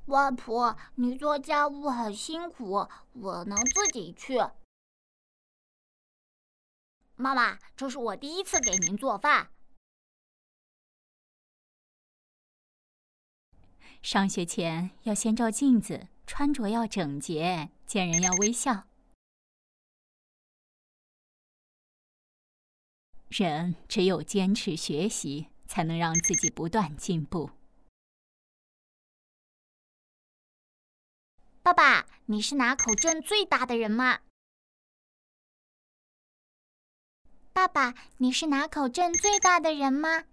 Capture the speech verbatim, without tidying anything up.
外婆，你做家务很辛苦，我能自己去。妈妈，这是我第一次给您做饭。 上学前要先照镜子，穿着要整洁，见人要微笑。人只有坚持学习，才能让自己不断进步。 爸爸，你是哪口镇最大的人吗？爸爸，你是哪口镇最大的人吗？